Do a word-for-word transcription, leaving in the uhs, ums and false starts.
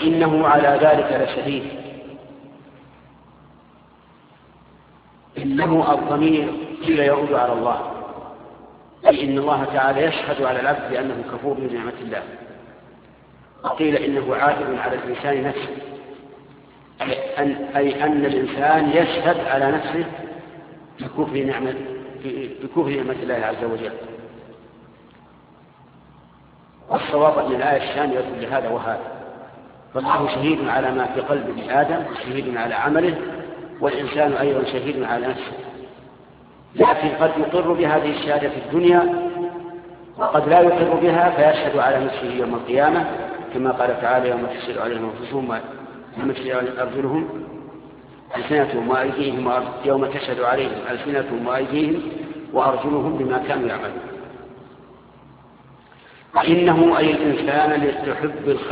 وإنه على ذلك لشهيد. إنه الضمير قيل يعود على الله، أي إن الله تعالى يشهد على العبد بأنه كفور بنعمة الله. وقيل إنه عائد على الإنسان نفسه، أي أن الإنسان يشهد على نفسه بكفر نعمة بكفر نعمة الله عز وجل. والصواب أن الآية الشاملة لهذا وهذا، فالله شهيد على ما في قلب ابن آدم، شهيد على عمله، والإنسان أيضا شهيد على نفسه، لكن قد يقر بهذه الشهادة في الدنيا وقد لا يقر بها فيشهد على نفسه يوم القيامة، كما قال تعالى يوم تشهد عليهم أنفسهم يوم تشهد أرجلهم ألسنتهم وأيديهم يوم تشهد عليهم ألسنتهم وأيديهم وأرجلهم بما كانوا يعملون. وإنه أي الإنسان يحب